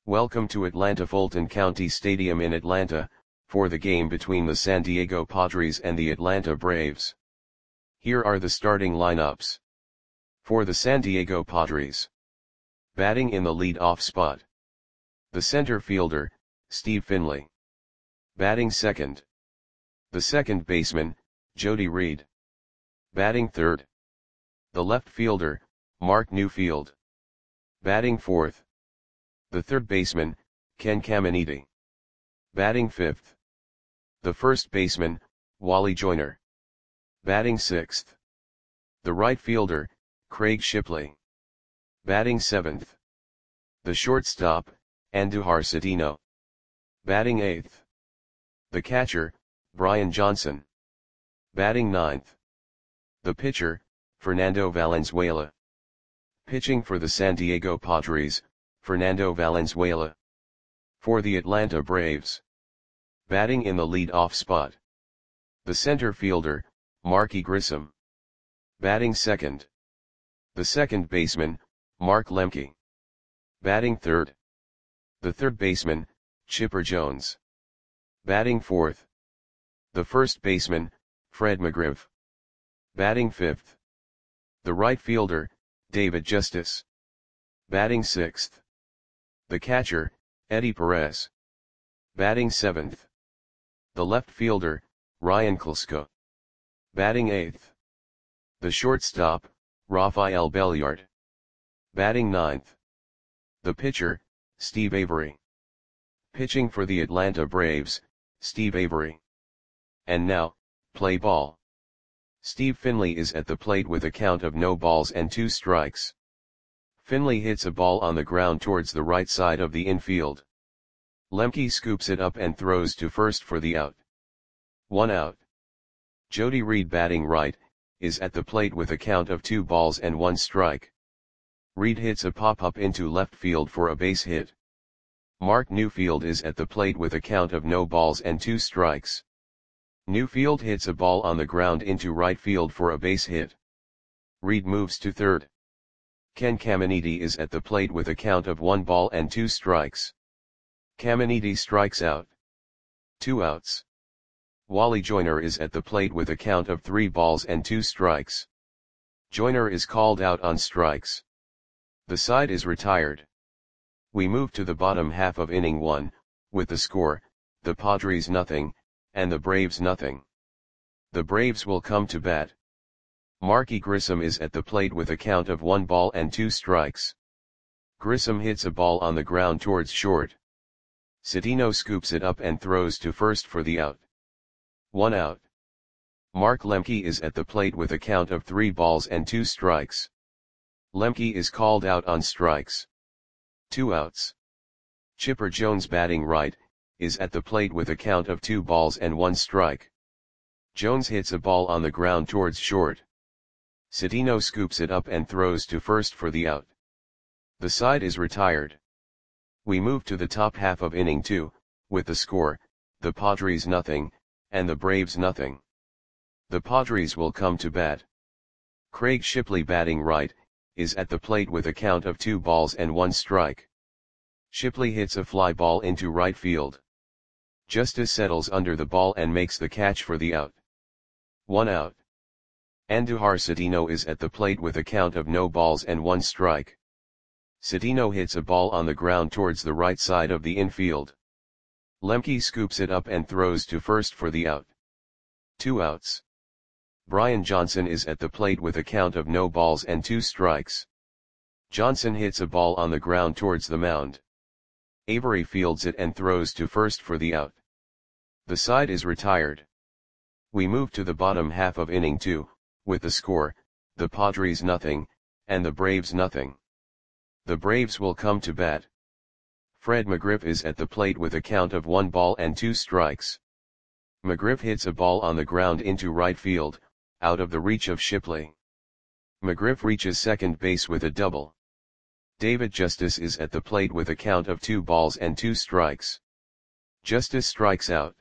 Welcome to Atlanta Fulton County Stadium in Atlanta, for the game between the San Diego Padres and the Atlanta Braves. Here are the starting lineups. For the San Diego Padres. Batting in the lead-off spot. The center fielder, Steve Finley. Batting second. The second baseman, Jody Reed. Batting third. The left fielder, Mark Newfield. Batting fourth. The third baseman, Ken Caminiti. Batting fifth. The first baseman, Wally Joyner. Batting sixth. The right fielder, Craig Shipley. Batting seventh. The shortstop, Andujar Cedeno. Batting eighth. The catcher, Brian Johnson. Batting ninth. The pitcher, Fernando Valenzuela. Pitching for the San Diego Padres, Fernando Valenzuela. For the Atlanta Braves. Batting in the lead-off spot. The center fielder, Marky Grissom. Batting second. The second baseman, Mark Lemke. Batting third. The third baseman, Chipper Jones. Batting fourth. The first baseman, Fred McGriff. Batting fifth. The right fielder, David Justice. Batting sixth. The catcher, Eddie Perez. Batting seventh. The left fielder, Ryan Klesko. Batting eighth. The shortstop, Rafael Belliard. Batting ninth. The pitcher, Steve Avery. Pitching for the Atlanta Braves, Steve Avery. And now, play ball. Steve Finley is at the plate with a count of no balls and 2 strikes. Finley hits a ball on the ground towards the right side of the infield. Lemke scoops it up and throws to first for the out. 1 out. Jody Reed, batting right, is at the plate with a count of 2 balls and 1 strike. Reed hits a pop-up into left field for a base hit. Mark Newfield is at the plate with a count of no balls and 2 strikes. Newfield hits a ball on the ground into right field for a base hit. Reed moves to third. Ken Caminiti is at the plate with a count of 1 ball and 2 strikes. Caminiti strikes out. 2 outs. Wally Joyner is at the plate with a count of 3 balls and 2 strikes. Joyner is called out on strikes. The side is retired. We move to the bottom half of inning 1, with the score, the Padres 0, and the Braves 0. The Braves will come to bat. Marky Grissom is at the plate with a count of 1 ball and 2 strikes. Grissom hits a ball on the ground towards short. Cedeno scoops it up and throws to first for the out. 1 out. Mark Lemke is at the plate with a count of 3 balls and 2 strikes. Lemke is called out on strikes. 2 outs. Chipper Jones, batting right, is at the plate with a count of 2 balls and 1 strike. Jones hits a ball on the ground towards short. Cedeno scoops it up and throws to first for the out. The side is retired. We move to the top half of inning 2, with the score, the Padres 0, and the Braves 0. The Padres will come to bat. Craig Shipley, batting right, is at the plate with a count of 2 balls and 1 strike. Shipley hits a fly ball into right field. Justice settles under the ball and makes the catch for the out. 1 out. Andujar Cedeno is at the plate with a count of no balls and 1 strike. Cedeno hits a ball on the ground towards the right side of the infield. Lemke scoops it up and throws to first for the out. 2 outs. Brian Johnson is at the plate with a count of no balls and 2 strikes. Johnson hits a ball on the ground towards the mound. Avery fields it and throws to first for the out. The side is retired. We move to the bottom half of inning 2, with the score, the Padres 0, and the Braves 0. The Braves will come to bat. Fred McGriff is at the plate with a count of 1 ball and 2 strikes. McGriff hits a ball on the ground into right field, out of the reach of Shipley. McGriff reaches second base with a double. David Justice is at the plate with a count of 2 balls and 2 strikes. Justice strikes out.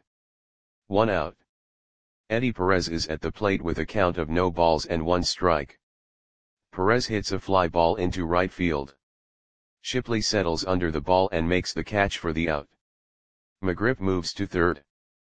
1 out. Eddie Perez is at the plate with a count of no balls and 1 strike. Perez hits a fly ball into right field. Shipley settles under the ball and makes the catch for the out. McGriff moves to third.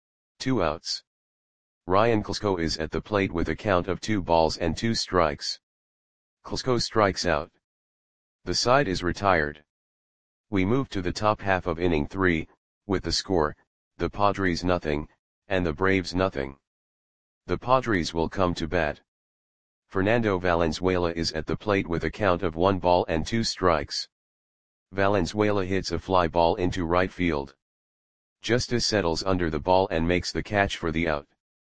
2 outs. Ryan Klesko is at the plate with a count of 2 balls and 2 strikes. Klesko strikes out. The side is retired. We move to the top half of inning 3, with the score, the Padres nothing, and the Braves nothing. The Padres will come to bat. Fernando Valenzuela is at the plate with a count of 1 ball and 2 strikes. Valenzuela hits a fly ball into right field. Justice settles under the ball and makes the catch for the out.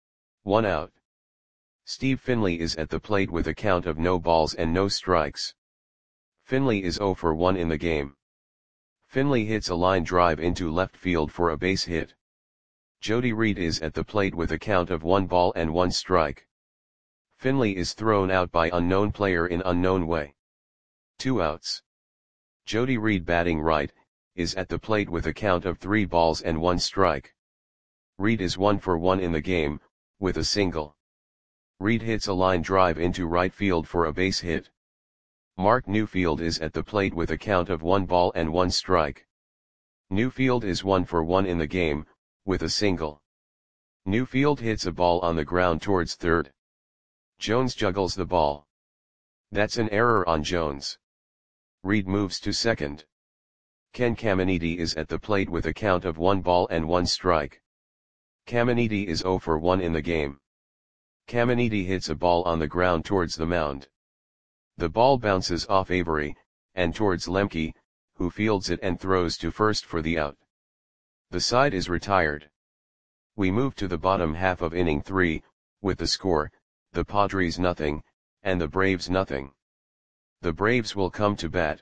1 out. Steve Finley is at the plate with a count of no balls and no strikes. Finley is 0 for 1 in the game. Finley hits a line drive into left field for a base hit. Jody Reed is at the plate with a count of 1 ball and 1 strike. Finley is thrown out by unknown player in unknown way. 2 outs. Jody Reed, batting right, is at the plate with a count of 3 balls and 1 strike. Reed is 1 for 1 in the game, with a single. Reed hits a line drive into right field for a base hit. Mark Newfield is at the plate with a count of 1 ball and 1 strike. Newfield is 1 for 1 in the game, with a single. Newfield hits a ball on the ground towards third. Jones juggles the ball. That's an error on Jones. Reed moves to second. Ken Caminiti is at the plate with a count of 1 ball and 1 strike. Caminiti is 0 for 1 in the game. Caminiti hits a ball on the ground towards the mound. The ball bounces off Avery, and towards Lemke, who fields it and throws to first for the out. The side is retired. We move to the bottom half of inning 3, with the score, the Padres nothing, and the Braves nothing. The Braves will come to bat.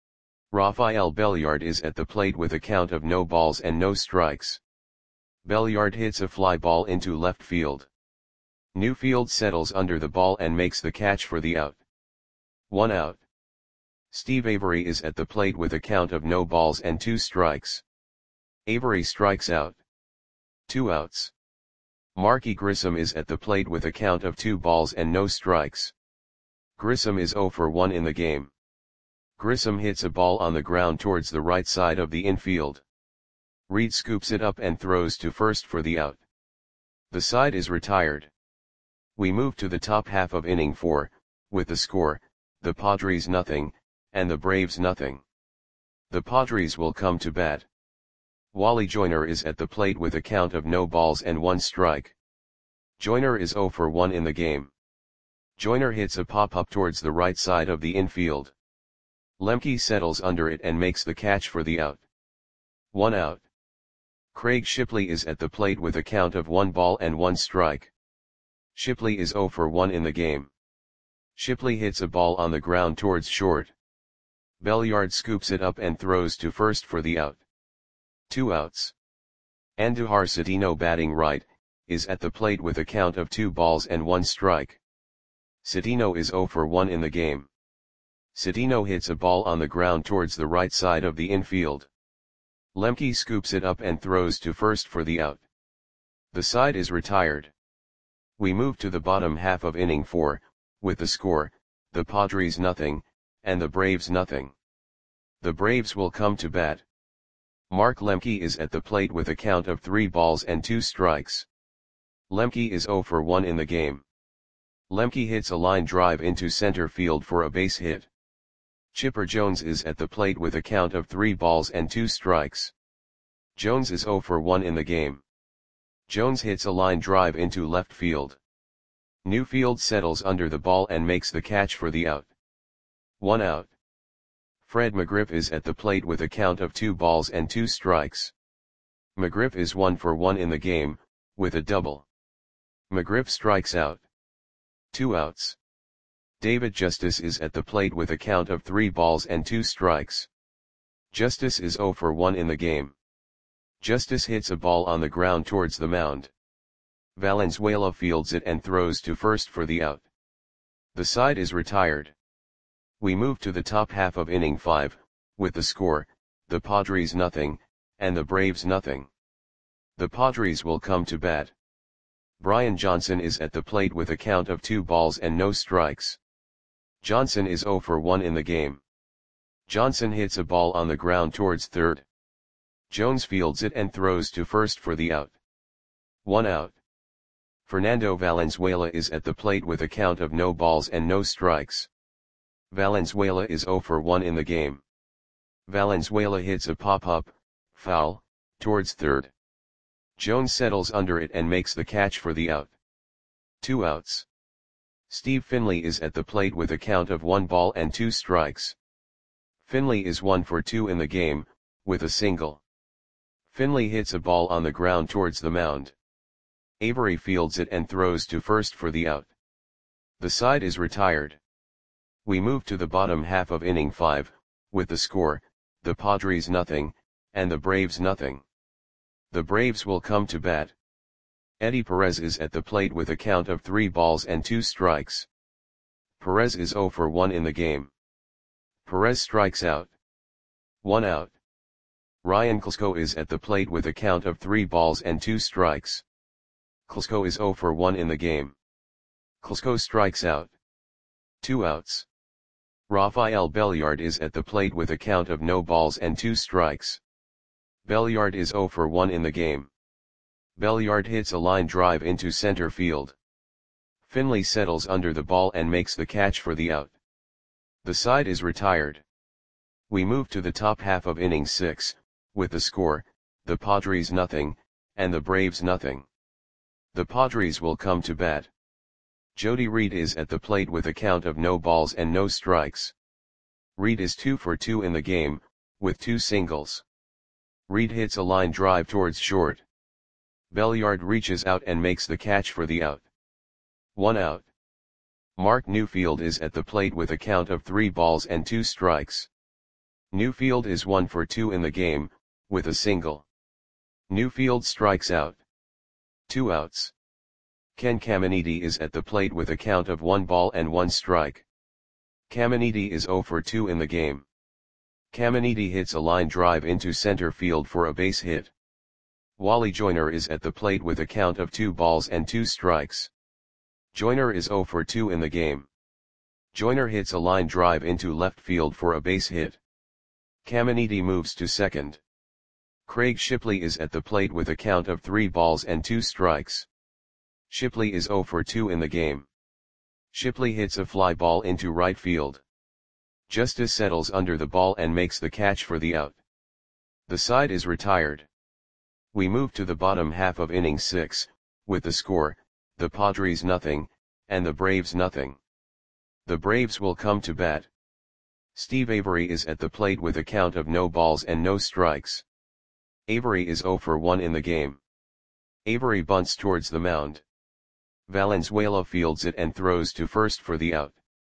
Rafael Belliard is at the plate with a count of no balls and no strikes. Belliard hits a fly ball into left field. Newfield settles under the ball and makes the catch for the out. 1 out. Steve Avery is at the plate with a count of no balls and 2 strikes. Avery strikes out. 2 outs. Marky Grissom is at the plate with a count of 2 balls and no strikes. Grissom is 0 for 1 in the game. Grissom hits a ball on the ground towards the right side of the infield. Reed scoops it up and throws to first for the out. The side is retired. We move to the top half of inning 4, with the score, the Padres nothing, and the Braves nothing. The Padres will come to bat. Wally Joyner is at the plate with a count of no balls and 1 strike. Joyner is 0 for 1 in the game. Joyner hits a pop-up towards the right side of the infield. Lemke settles under it and makes the catch for the out. 1 out. Craig Shipley is at the plate with a count of 1 ball and 1 strike. Shipley is 0 for 1 in the game. Shipley hits a ball on the ground towards short. Belliard scoops it up and throws to first for the out. 2 outs. Andujar Cedeno, batting right, is at the plate with a count of 2 balls and 1 strike. Cedeno is 0 for 1 in the game. Cedeno hits a ball on the ground towards the right side of the infield. Lemke scoops it up and throws to first for the out. The side is retired. We move to the bottom half of inning 4, with the score, the Padres nothing, and the Braves nothing. The Braves will come to bat. Mark Lemke is at the plate with a count of 3 balls and 2 strikes. Lemke is 0 for 1 in the game. Lemke hits a line drive into center field for a base hit. Chipper Jones is at the plate with a count of 3 balls and 2 strikes. Jones is 0 for 1 in the game. Jones hits a line drive into left field. Newfield settles under the ball and makes the catch for the out. 1 out. Fred McGriff is at the plate with a count of 2 balls and 2 strikes. McGriff is 1 for 1 in the game, with a double. McGriff strikes out. 2 outs. David Justice is at the plate with a count of 3 balls and 2 strikes. Justice is 0 for 1 in the game. Justice hits a ball on the ground towards the mound. Valenzuela fields it and throws to first for the out. The side is retired. We move to the top half of inning 5, with the score, the Padres nothing, and the Braves nothing. The Padres will come to bat. Brian Johnson is at the plate with a count of 2 balls and no strikes. Johnson is 0 for 1 in the game. Johnson hits a ball on the ground towards third. Jones fields it and throws to first for the out. 1 out. Fernando Valenzuela is at the plate with a count of no balls and no strikes. Valenzuela is 0 for 1 in the game. Valenzuela hits a pop-up, foul, towards third. Jones settles under it and makes the catch for the out. 2 outs. Steve Finley is at the plate with a count of 1 ball and 2 strikes. Finley is 1 for 2 in the game, with a single. Finley hits a ball on the ground towards the mound. Avery fields it and throws to first for the out. The side is retired. We move to the bottom half of inning 5, with the score, the Padres nothing, and the Braves nothing. The Braves will come to bat. Eddie Perez is at the plate with a count of 3 balls and 2 strikes. Perez is 0 for 1 in the game. Perez strikes out. 1 out. Ryan Klesko is at the plate with a count of 3 balls and 2 strikes. Klesko is 0 for 1 in the game. Klesko strikes out. 2 outs. Rafael Belliard is at the plate with a count of no balls and 2 strikes. Belliard is 0 for 1 in the game. Belliard hits a line drive into center field. Finley settles under the ball and makes the catch for the out. The side is retired. We move to the top half of inning 6, with the score, the Padres nothing, and the Braves nothing. The Padres will come to bat. Jody Reed is at the plate with a count of no balls and no strikes. Reed is 2 for 2 in the game, with 2 singles. Reed hits a line drive towards short. Belliard reaches out and makes the catch for the out. 1 out. Mark Newfield is at the plate with a count of 3 balls and 2 strikes. Newfield is 1 for 2 in the game, with a single. Newfield strikes out. 2 outs. Ken Caminiti is at the plate with a count of 1 ball and 1 strike. Caminiti is 0 for 2 in the game. Caminiti hits a line drive into center field for a base hit. Wally Joyner is at the plate with a count of 2 balls and 2 strikes. Joyner is 0 for 2 in the game. Joyner hits a line drive into left field for a base hit. Caminiti moves to second. Craig Shipley is at the plate with a count of 3 balls and 2 strikes. Shipley is 0 for 2 in the game. Shipley hits a fly ball into right field. Justice settles under the ball and makes the catch for the out. The side is retired. We move to the bottom half of inning 6, with the score, the Padres nothing, and the Braves nothing. The Braves will come to bat. Steve Avery is at the plate with a count of no balls and no strikes. Avery is 0 for 1 in the game. Avery bunts towards the mound. Valenzuela fields it and throws to first for the out.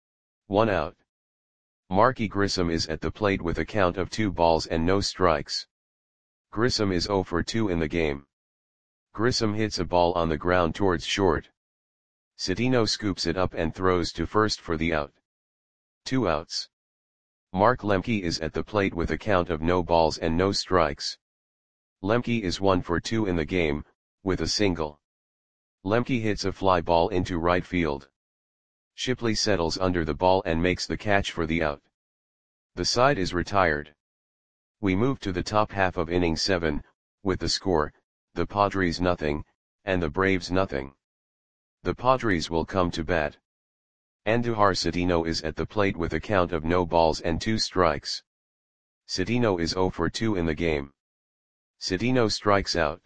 1 out. Marky Grissom is at the plate with a count of 2 balls and no strikes. Grissom is 0 for 2 in the game. Grissom hits a ball on the ground towards short. Citino scoops it up and throws to first for the out. 2 outs. Mark Lemke is at the plate with a count of no balls and no strikes. Lemke is 1 for 2 in the game, with a single. Lemke hits a fly ball into right field. Shipley settles under the ball and makes the catch for the out. The side is retired. We move to the top half of inning 7, with the score, the Padres nothing, and the Braves nothing. The Padres will come to bat. Andujar Citino is at the plate with a count of no balls and 2 strikes. Citino is 0 for 2 in the game. Citino strikes out.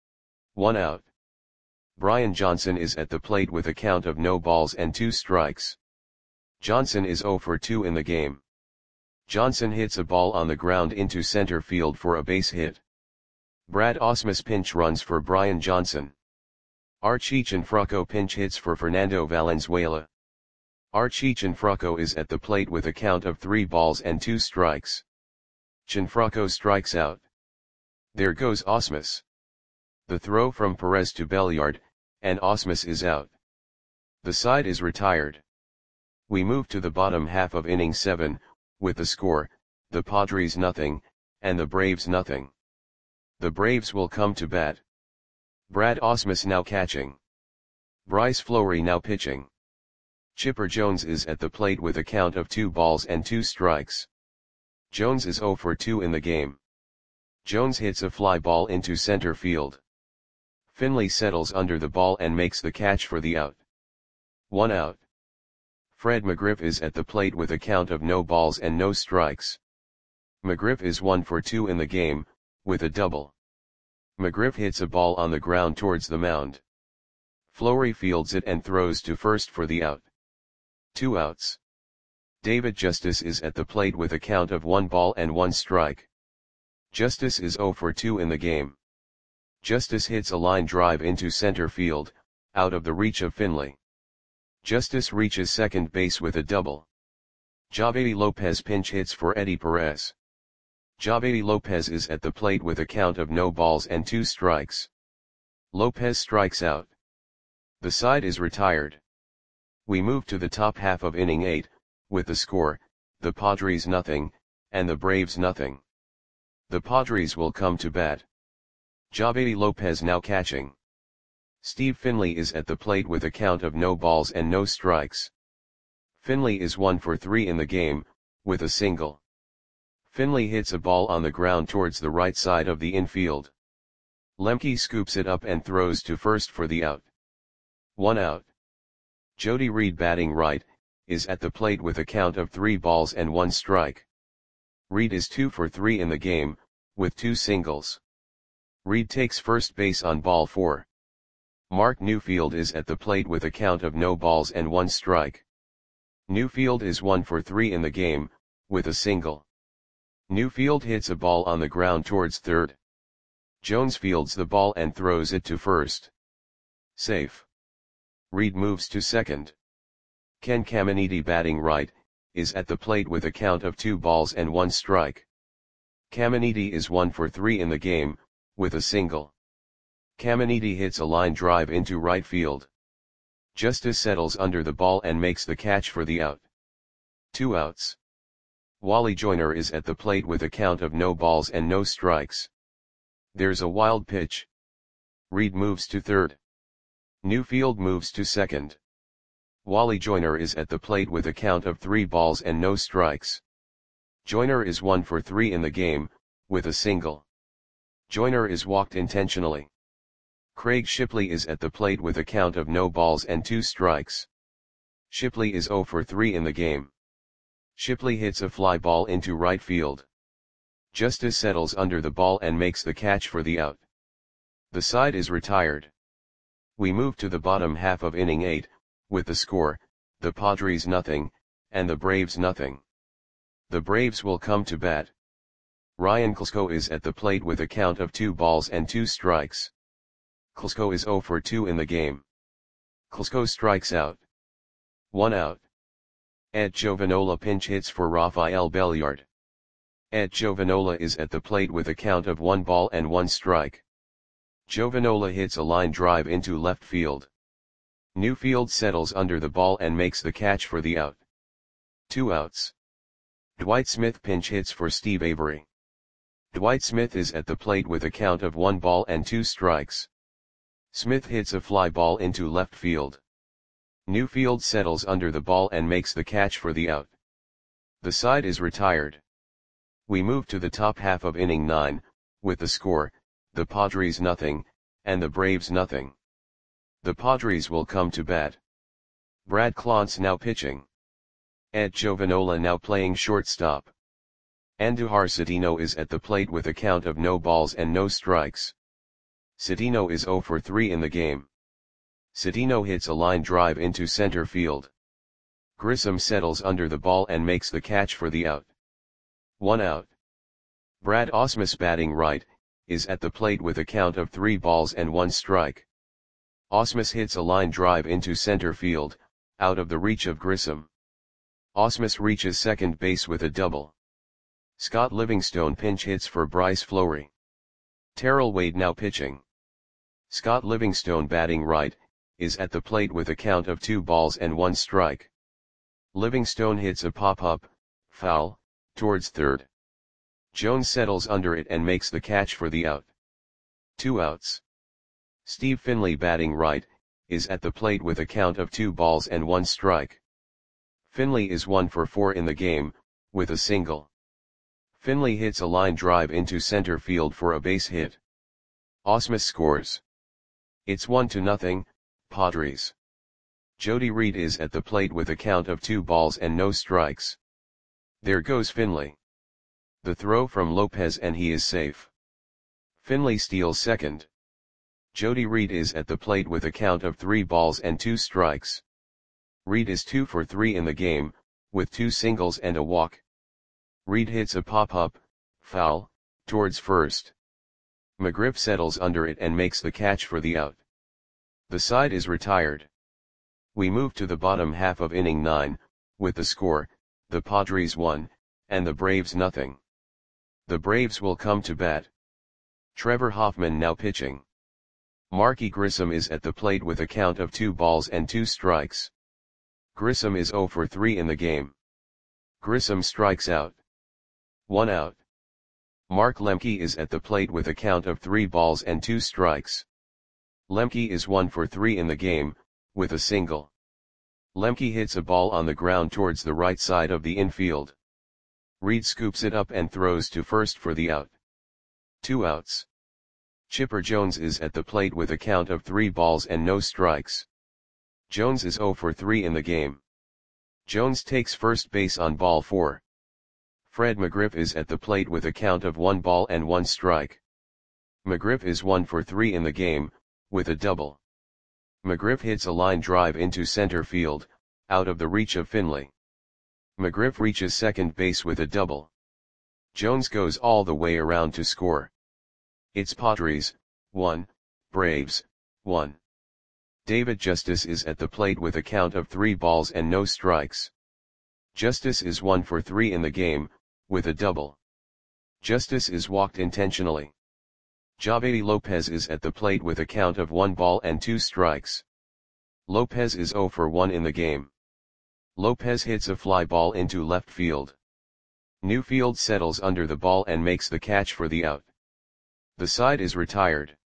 1 out. Brian Johnson is at the plate with a count of no balls and 2 strikes. Johnson is 0 for 2 in the game. Johnson hits a ball on the ground into center field for a base hit. Brad Ausmus pinch runs for Brian Johnson. Archie Cianfrocco pinch hits for Fernando Valenzuela. Archie Cianfrocco is at the plate with a count of 3 balls and 2 strikes. Cianfrocco strikes out. There goes Ausmus. The throw from Perez to Belliard, and Ausmus is out. The side is retired. We move to the bottom half of inning 7, with the score, the Padres nothing, and the Braves nothing. The Braves will come to bat. Brad Ausmus now catching. Bryce Fleury now pitching. Chipper Jones is at the plate with a count of 2 balls and 2 strikes. Jones is 0 for 2 in the game. Jones hits a fly ball into center field. Finley settles under the ball and makes the catch for the out. 1 out. Fred McGriff is at the plate with a count of no balls and no strikes. McGriff is 1 for 2 in the game, with a double. McGriff hits a ball on the ground towards the mound. Fleury fields it and throws to first for the out. 2 outs. David Justice is at the plate with a count of 1 ball and 1 strike. Justice is 0 for 2 in the game. Justice hits a line drive into center field, out of the reach of Finley. Justice reaches second base with a double. Javedi Lopez pinch hits for Eddie Perez. Javedi Lopez is at the plate with a count of no balls and 2 strikes. Lopez strikes out. The side is retired. We move to the top half of inning 8, with the score, the Padres nothing, and the Braves nothing. The Padres will come to bat. Javedi Lopez now catching. Steve Finley is at the plate with a count of no balls and no strikes. Finley is 1 for 3 in the game, with a single. Finley hits a ball on the ground towards the right side of the infield. Lemke scoops it up and throws to first for the out. 1 out. Jody Reed batting right, is at the plate with a count of 3 balls and 1 strike. Reed is 2 for 3 in the game, with 2 singles. Reed takes first base on ball 4. Mark Newfield is at the plate with a count of no balls and 1 strike. Newfield is 1 for 3 in the game, with a single. Newfield hits a ball on the ground towards third. Jones fields the ball and throws it to first. Safe. Reed moves to second. Ken Caminiti batting right, is at the plate with a count of 2 balls and 1 strike. Caminiti is 1 for 3 in the game, with a single. Caminiti hits a line drive into right field. Justice settles under the ball and makes the catch for the out. 2 outs. Wally Joyner is at the plate with a count of no balls and no strikes. There's a wild pitch. Reed moves to third. Newfield moves to second. Wally Joyner is at the plate with a count of 3 balls and no strikes. Joyner is 1 for 3 in the game, with a single. Joyner is walked intentionally. Craig Shipley is at the plate with a count of no balls and 2 strikes. Shipley is 0 for 3 in the game. Shipley hits a fly ball into right field. Justice settles under the ball and makes the catch for the out. The side is retired. We move to the bottom half of inning 8, with the score, the Padres nothing, and the Braves nothing. The Braves will come to bat. Ryan Klesko is at the plate with a count of 2 balls and 2 strikes. Klesko is 0 for 2 in the game. Klesko strikes out. 1 out. Ed Giovanola pinch hits for Rafael Belliard. Ed Giovanola is at the plate with a count of 1 ball and 1 strike. Giovanola hits a line drive into left field. Newfield settles under the ball and makes the catch for the out. 2 outs. Dwight Smith pinch hits for Steve Avery. Dwight Smith is at the plate with a count of 1 ball and 2 strikes. Smith hits a fly ball into left field. Newfield settles under the ball and makes the catch for the out. The side is retired. We move to the top half of inning 9, with the score, the Padres nothing, and the Braves nothing. The Padres will come to bat. Brad Clontz now pitching. Ed Giovanola now playing shortstop. Andujar Cedeno is at the plate with a count of no balls and no strikes. Cedeno is 0 for 3 in the game. Cedeno hits a line drive into center field. Grissom settles under the ball and makes the catch for the out. 1 out. Brad Ausmus batting right, is at the plate with a count of 3 balls and 1 strike. Ausmus hits a line drive into center field, out of the reach of Grissom. Ausmus reaches second base with a double. Scott Livingstone pinch hits for Bryce Fleury. Terrell Wade now pitching. Scott Livingstone batting right, is at the plate with a count of 2 balls and 1 strike. Livingstone hits a pop-up, foul, towards third. Jones settles under it and makes the catch for the out. 2 outs. Steve Finley batting right, is at the plate with a count of 2 balls and 1 strike. Finley is 1 for 4 in the game, with a single. Finley hits a line drive into center field for a base hit. Ausmus scores. It's 1-0, Padres. Jody Reed is at the plate with a count of 2 balls and no strikes. There goes Finley. The throw from Lopez and he is safe. Finley steals second. Jody Reed is at the plate with a count of 3 balls and 2 strikes. Reed is 2 for 3 in the game, with 2 singles and a walk. Reed hits a pop-up, foul, towards first. McGriff settles under it and makes the catch for the out. The side is retired. We move to the bottom half of inning 9, with the score, the Padres 1, and the Braves nothing. The Braves will come to bat. Trevor Hoffman now pitching. Marky Grissom is at the plate with a count of 2 balls and 2 strikes. Grissom is 0 for 3 in the game. Grissom strikes out. 1 out. Mark Lemke is at the plate with a count of 3 balls and 2 strikes. Lemke is 1 for 3 in the game, with a single. Lemke hits a ball on the ground towards the right side of the infield. Reed scoops it up and throws to first for the out. 2 outs. Chipper Jones is at the plate with a count of 3 balls and no strikes. Jones is 0 for 3 in the game. Jones takes first base on ball 4. Fred McGriff is at the plate with a count of 1 ball and 1 strike. McGriff is 1 for 3 in the game, with a double. McGriff hits a line drive into center field, out of the reach of Finley. McGriff reaches second base with a double. Jones goes all the way around to score. It's Padres, 1, Braves, 1. David Justice is at the plate with a count of 3 balls and no strikes. Justice is 1 for 3 in the game, with a double. Justice is walked intentionally. Javady Lopez is at the plate with a count of 1 ball and 2 strikes. Lopez is 0 for 1 in the game. Lopez hits a fly ball into left field. Newfield settles under the ball and makes the catch for the out. The side is retired.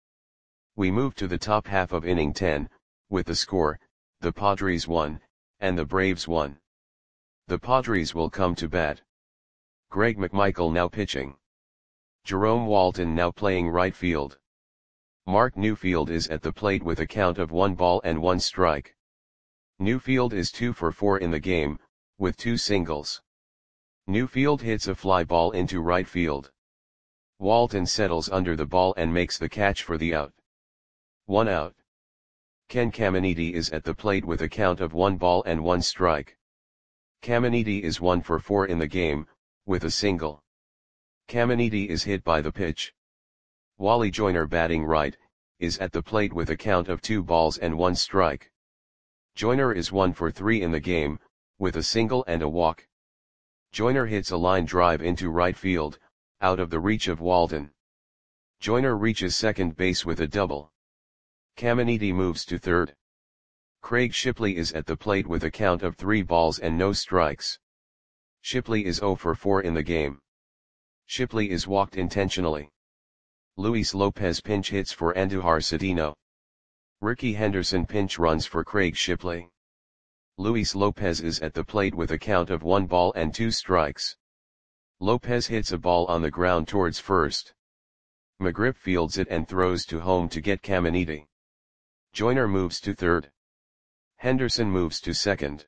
We move to the top half of inning 10, with the score, the Padres 1, and the Braves 1. The Padres will come to bat. Greg McMichael now pitching. Jerome Walton now playing right field. Mark Newfield is at the plate with a count of 1 ball and 1 strike. Newfield is 2 for 4 in the game, with 2 singles. Newfield hits a fly ball into right field. Walton settles under the ball and makes the catch for the out. 1 out. Ken Caminiti is at the plate with a count of 1 ball and 1 strike. Caminiti is 1 for 4 in the game, with a single. Caminiti is hit by the pitch. Wally Joyner batting right, is at the plate with a count of 2 balls and 1 strike. Joyner is 1 for 3 in the game, with a single and a walk. Joyner hits a line drive into right field, out of the reach of Walton. Joyner reaches second base with a double. Caminiti moves to third. Craig Shipley is at the plate with a count of 3 balls and no strikes. Shipley is 0 for 4 in the game. Shipley is walked intentionally. Luis Lopez pinch hits for Andujar Cedeno. Ricky Henderson pinch runs for Craig Shipley. Luis Lopez is at the plate with a count of 1 ball and 2 strikes. Lopez hits a ball on the ground towards first. McGriff fields it and throws to home to get Caminiti. Joyner moves to third. Henderson moves to second.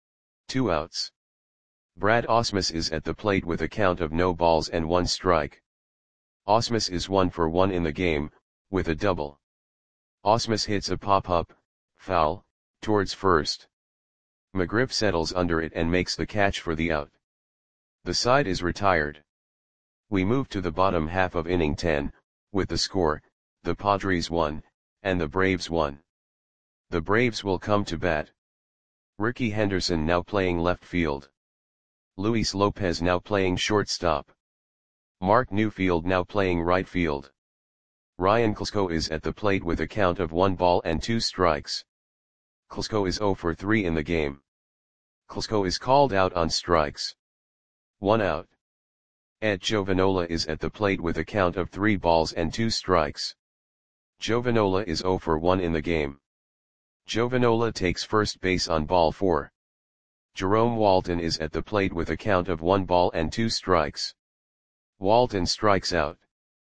2 outs. Brad Ausmus is at the plate with a count of no balls and 1 strike. Ausmus is 1 for 1 in the game, with a double. Ausmus hits a pop-up, foul, towards first. McGriff settles under it and makes the catch for the out. The side is retired. We move to the bottom half of inning 10, with the score, the Padres 1, and the Braves 1. The Braves will come to bat. Ricky Henderson now playing left field. Luis Lopez now playing shortstop. Mark Newfield now playing right field. Ryan Klesko is at the plate with a count of 1 ball and 2 strikes. Klesko is 0 for 3 in the game. Klesko is called out on strikes. 1 out. Ed Giovanola is at the plate with a count of 3 balls and 2 strikes. Giovanola is 0 for 1 in the game. Giovanola takes first base on ball 4. Jerome Walton is at the plate with a count of 1 ball and 2 strikes. Walton strikes out.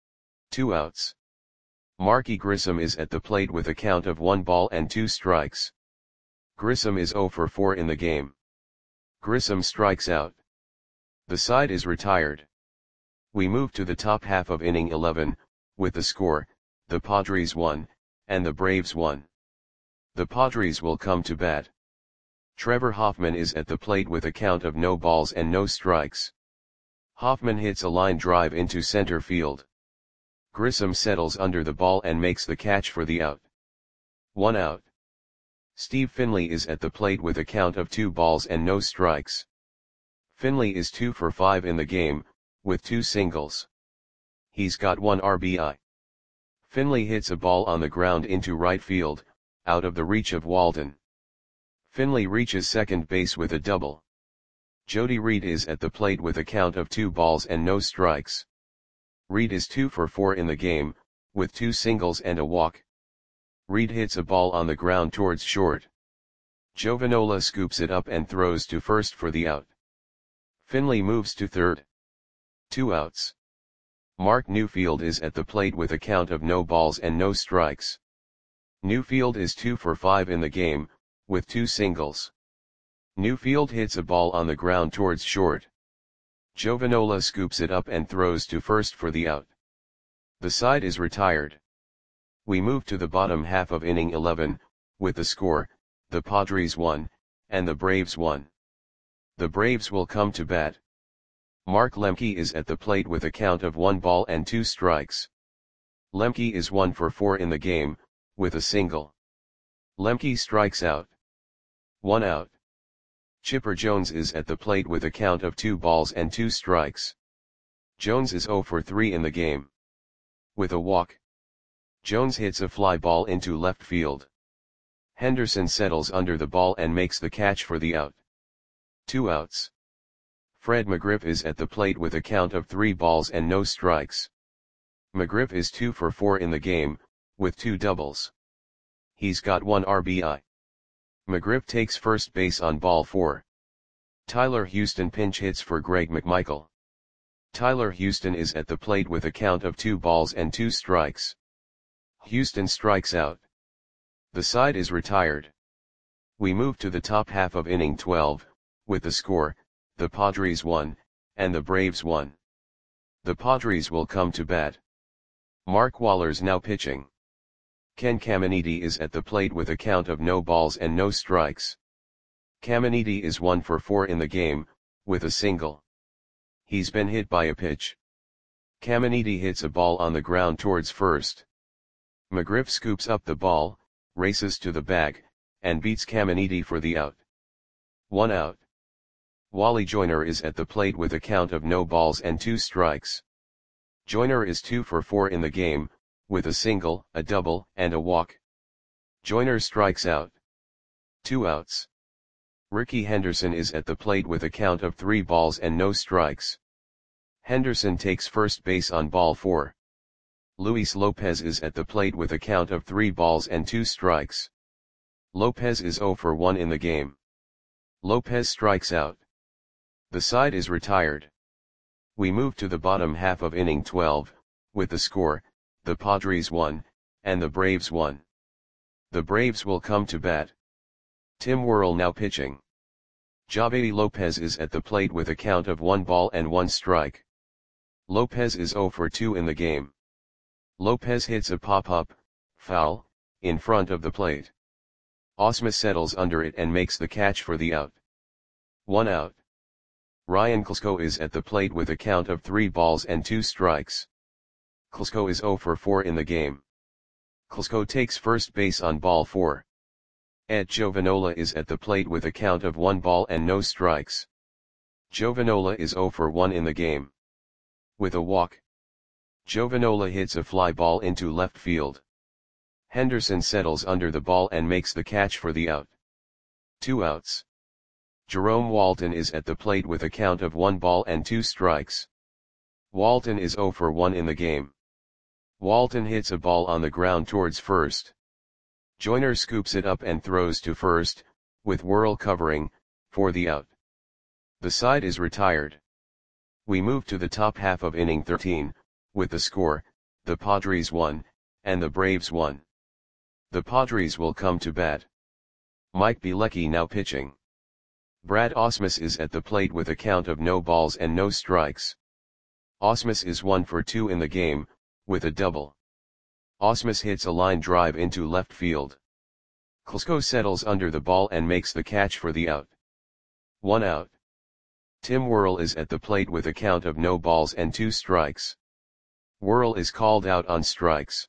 2 outs. Marky Grissom is at the plate with a count of 1 ball and 2 strikes. Grissom is 0 for 4 in the game. Grissom strikes out. The side is retired. We move to the top half of inning 11, with the score, the Padres 1, and the Braves 1. The Padres will come to bat. Trevor Hoffman is at the plate with a count of no balls and no strikes. Hoffman hits a line drive into center field. Grissom settles under the ball and makes the catch for the out. 1 out. Steve Finley is at the plate with a count of 2 balls and no strikes. Finley is 2 for 5 in the game, with 2 singles. He's got 1 RBI. Finley hits a ball on the ground into right field, out of the reach of Walton. Finley reaches second base with a double. Jody Reed is at the plate with a count of 2 balls and no strikes. Reed is 2 for 4 in the game, with 2 singles and a walk. Reed hits a ball on the ground towards short. Jovanola scoops it up and throws to first for the out. Finley moves to third. 2 outs. Mark Newfield is at the plate with a count of no balls and no strikes. Newfield is 2 for 5 in the game, with 2 singles. Newfield hits a ball on the ground towards short. Jovanola scoops it up and throws to first for the out. The side is retired. We move to the bottom half of inning 11, with the score, the Padres 1, and the Braves 1. The Braves will come to bat. Mark Lemke is at the plate with a count of 1 ball and 2 strikes. Lemke is 1 for 4 in the game, with a single. Lemke strikes out. 1 out. Chipper Jones is at the plate with a count of 2 balls and 2 strikes. Jones is 0 for 3 in the game. With a walk. Jones hits a fly ball into left field. Henderson settles under the ball and makes the catch for the out. 2 outs. Fred McGriff is at the plate with a count of 3 balls and no strikes. McGriff is 2 for 4 in the game, with 2 doubles. He's got 1 RBI. McGriff takes first base on ball 4. Tyler Houston pinch hits for Greg McMichael. Tyler Houston is at the plate with a count of 2 balls and 2 strikes. Houston strikes out. The side is retired. We move to the top half of inning 12, with the score, the Padres 1, and the Braves 1. The Padres will come to bat. Mark Waller's now pitching. Ken Caminiti is at the plate with a count of no balls and no strikes. Caminiti is 1 for 4 in the game, with a single. He's been hit by a pitch. Caminiti hits a ball on the ground towards first. McGriff scoops up the ball, races to the bag, and beats Caminiti for the out. 1 out. Wally Joyner is at the plate with a count of no balls and 2 strikes. Joyner is 2 for 4 in the game, with a single, a double, and a walk. Joyner strikes out. 2 outs. Ricky Henderson is at the plate with a count of 3 balls and no strikes. Henderson takes first base on ball 4. Luis Lopez is at the plate with a count of 3 balls and 2 strikes. Lopez is 0 for 1 in the game. Lopez strikes out. The side is retired. We move to the bottom half of inning 12, with the score, the Padres 1, and the Braves 1. The Braves will come to bat. Tim Worrell now pitching. Javedi Lopez is at the plate with a count of 1 ball and 1 strike. Lopez is 0 for 2 in the game. Lopez hits a pop-up, foul, in front of the plate. Osma settles under it and makes the catch for the out. 1 out. Ryan Klesko is at the plate with a count of 3 balls and 2 strikes. Klesko is 0 for 4 in the game. Klesko takes first base on ball 4. Ed Jovanola is at the plate with a count of 1 ball and no strikes. Jovanola is 0 for 1 in the game. With a walk. Jovanola hits a fly ball into left field. Henderson settles under the ball and makes the catch for the out. 2 outs. Jerome Walton is at the plate with a count of 1 ball and 2 strikes. Walton is 0 for 1 in the game. Walton hits a ball on the ground towards first. Joyner scoops it up and throws to first, with Worrell covering, for the out. The side is retired. We move to the top half of inning 13, with the score, the Padres won, and the Braves won. The Padres will come to bat. Mike Bielecki now pitching. Brad Ausmus is at the plate with a count of no balls and no strikes. Ausmus is 1 for 2 in the game, with a double. Ausmus hits a line drive into left field. Klesko settles under the ball and makes the catch for the out. 1 out. Tim Worrell is at the plate with a count of no balls and 2 strikes. Worrell is called out on strikes.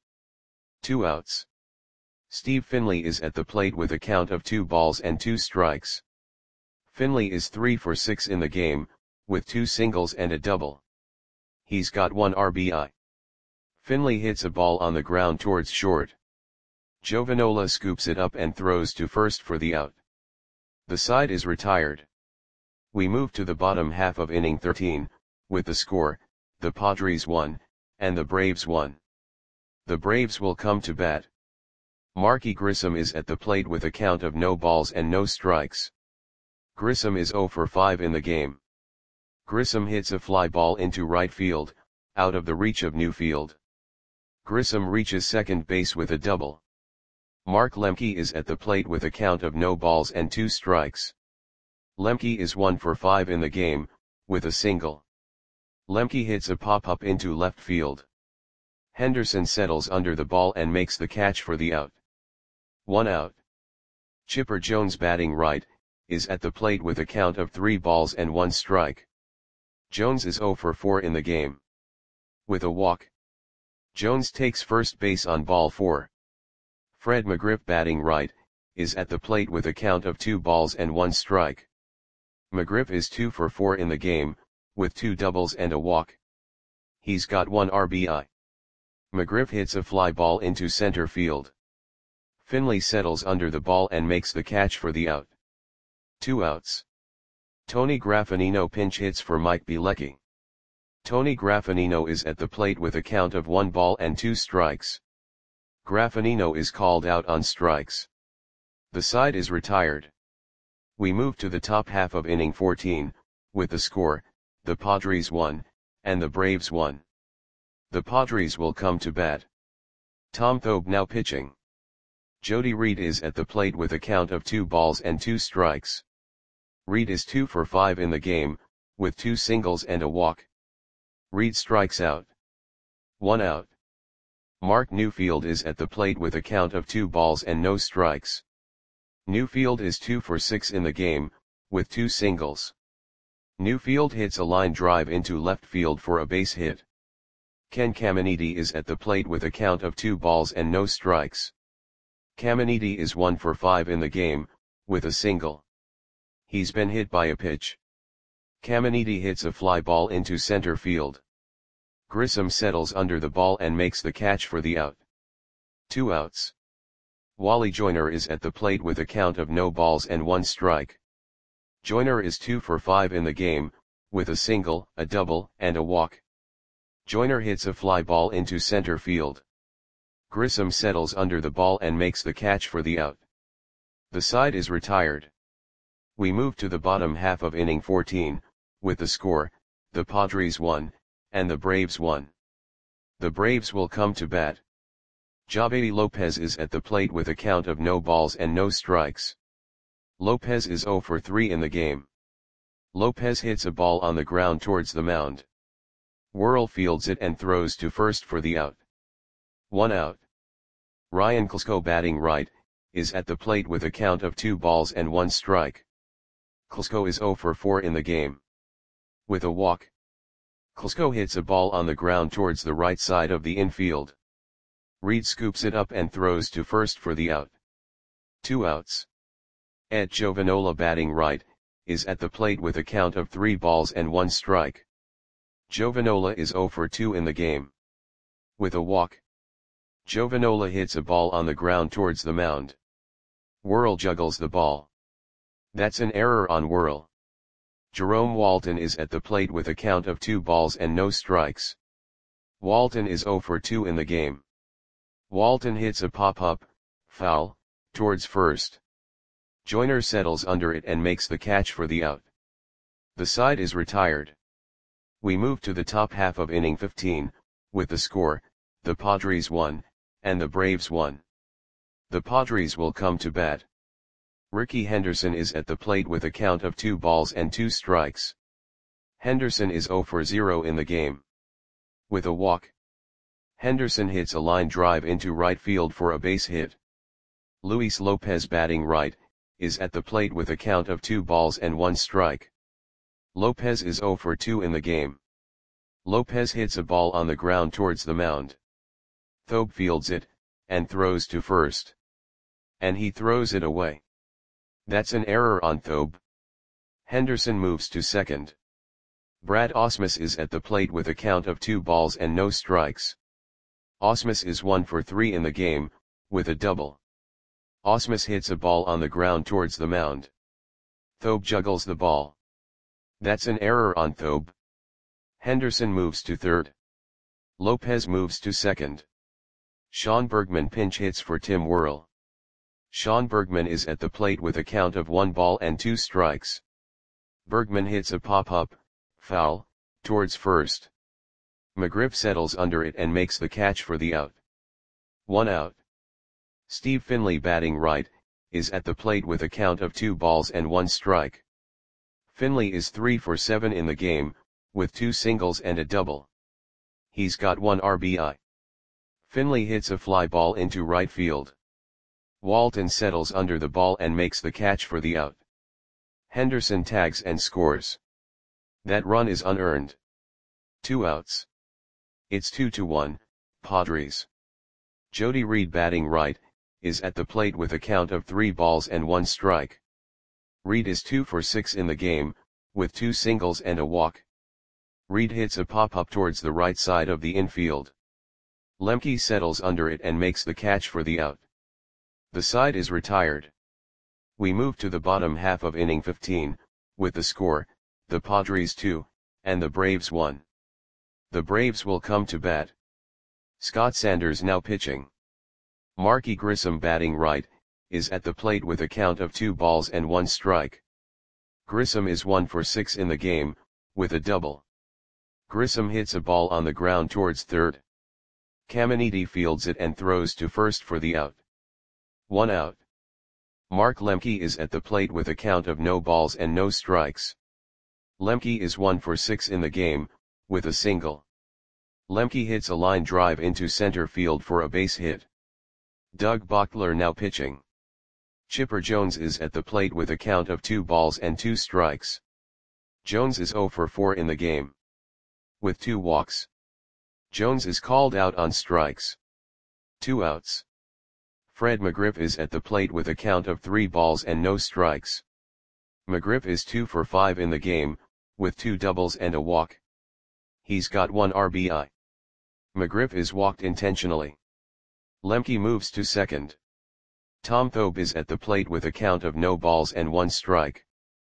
2 outs. Steve Finley is at the plate with a count of 2 balls and 2 strikes. Finley is 3 for 6 in the game, with 2 singles and a double. He's got 1 RBI. Finley hits a ball on the ground towards short. Jovanola scoops it up and throws to first for the out. The side is retired. We move to the bottom half of inning 13, with the score, the Padres won, and the Braves won. The Braves will come to bat. Marky Grissom is at the plate with a count of no balls and no strikes. Grissom is 0 for 5 in the game. Grissom hits a fly ball into right field, out of the reach of Newfield. Grissom reaches second base with a double. Mark Lemke is at the plate with a count of no balls and 2 strikes. Lemke is 1 for 5 in the game, with a single. Lemke hits a pop-up into left field. Henderson settles under the ball and makes the catch for the out. 1 out. Chipper Jones batting right, is at the plate with a count of 3 balls and 1 strike. Jones is 0 for 4 in the game. With a walk. Jones takes first base on ball 4. Fred McGriff batting right, is at the plate with a count of 2 balls and 1 strike. McGriff is 2 for 4 in the game, with 2 doubles and a walk. He's got 1 RBI. McGriff hits a fly ball into center field. Finley settles under the ball and makes the catch for the out. 2 outs. Tony Graffanino pinch hits for Mike Bielecki. Tony Graffanino is at the plate with a count of 1 ball and 2 strikes. Graffanino is called out on strikes. The side is retired. We move to the top half of inning 14, with the score, the Padres won, and the Braves won. The Padres will come to bat. Tom Thobe now pitching. Jody Reed is at the plate with a count of 2 balls and 2 strikes. Reed is 2 for 5 in the game, with 2 singles and a walk. Reed strikes out. 1 out. Mark Newfield is at the plate with a count of 2 balls and no strikes. Newfield is 2 for 6 in the game, with 2 singles. Newfield hits a line drive into left field for a base hit. Ken Caminiti is at the plate with a count of 2 balls and no strikes. Caminiti is 1 for 5 in the game, with a single. He's been hit by a pitch. Caminiti hits a fly ball into center field. Grissom settles under the ball and makes the catch for the out. 2 outs. Wally Joyner is at the plate with a count of no balls and 1 strike. Joyner is 2 for 5 in the game, with a single, a double, and a walk. Joyner hits a fly ball into center field. Grissom settles under the ball and makes the catch for the out. The side is retired. We move to the bottom half of inning 14, with the score, the Padres won, and the Braves won. The Braves will come to bat. Javy Lopez is at the plate with a count of no balls and no strikes. Lopez is 0 for 3 in the game. Lopez hits a ball on the ground towards the mound. Worrell fields it and throws to first for the out. 1 out. Ryan Klesko batting right, is at the plate with a count of 2 balls and 1 strike. Klesko is 0 for 4 in the game. With a walk. Klesko hits a ball on the ground towards the right side of the infield. Reed scoops it up and throws to first for the out. 2 outs. Ed Jovanola batting right, is at the plate with a count of 3 balls and 1 strike. Jovanola is 0 for 2 in the game. With a walk. Jovanola hits a ball on the ground towards the mound. Worrell juggles the ball. That's an error on Worrell. Jerome Walton is at the plate with a count of 2 balls and no strikes. Walton is 0 for 2 in the game. Walton hits a pop-up, foul, towards first. Joyner settles under it and makes the catch for the out. The side is retired. We move to the top half of inning 15, with the score, the Padres 1, and the Braves 1. The Padres will come to bat. Rickey Henderson is at the plate with a count of 2 balls and 2 strikes. Henderson is 0 for 0 in the game. With a walk, Henderson hits a line drive into right field for a base hit. Luis Lopez, batting right, is at the plate with a count of 2 balls and 1 strike. Lopez is 0 for 2 in the game. Lopez hits a ball on the ground towards the mound. Thobe fields it, and throws to first. And he throws it away. That's an error on Thobe. Henderson moves to second. Brad Ausmus is at the plate with a count of 2 balls and no strikes. Ausmus is 1 for 3 in the game, with a double. Ausmus hits a ball on the ground towards the mound. Thobe juggles the ball. That's an error on Thobe. Henderson moves to third. Lopez moves to second. Sean Bergman pinch hits for Tim Worrell. Sean Bergman is at the plate with a count of 1 ball and 2 strikes. Bergman hits a pop-up, foul, towards first. McGriff settles under it and makes the catch for the out. 1 out. Steve Finley, batting right, is at the plate with a count of 2 balls and 1 strike. Finley is 3 for 7 in the game, with 2 singles and a double. He's got 1 RBI. Finley hits a fly ball into right field. Walton settles under the ball and makes the catch for the out. Henderson tags and scores. That run is unearned. 2 outs. It's 2-1, Padres. Jody Reed, batting right, is at the plate with a count of 3 balls and 1 strike. Reed is 2 for 6 in the game, with 2 singles and a walk. Reed hits a pop-up towards the right side of the infield. Lemke settles under it and makes the catch for the out. The side is retired. We move to the bottom half of inning 15, with the score, the Padres 2, and the Braves 1. The Braves will come to bat. Scott Sanders now pitching. Marky Grissom, batting right, is at the plate with a count of 2 balls and 1 strike. Grissom is 1 for 6 in the game, with a double. Grissom hits a ball on the ground towards third. Caminiti fields it and throws to first for the out. 1 out. Mark Lemke is at the plate with a count of no balls and no strikes. Lemke is 1 for 6 in the game, with a single. Lemke hits a line drive into center field for a base hit. Doug Bochtler now pitching. Chipper Jones is at the plate with a count of 2 balls and 2 strikes. Jones is 0 for 4 in the game. With 2 walks. Jones is called out on strikes. 2 outs. Fred McGriff is at the plate with a count of 3 balls and no strikes. McGriff is 2 for 5 in the game, with 2 doubles and a walk. He's got 1 RBI. McGriff is walked intentionally. Lemke moves to second. Tom Thobe is at the plate with a count of no balls and 1 strike.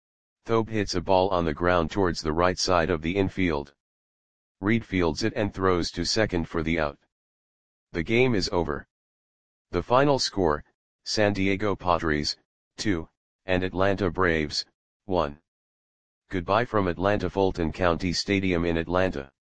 Thobe hits a ball on the ground towards the right side of the infield. Reed fields it and throws to second for the out. The game is over. The final score, San Diego Padres, 2, and Atlanta Braves, 1. Goodbye from Atlanta Fulton County Stadium in Atlanta.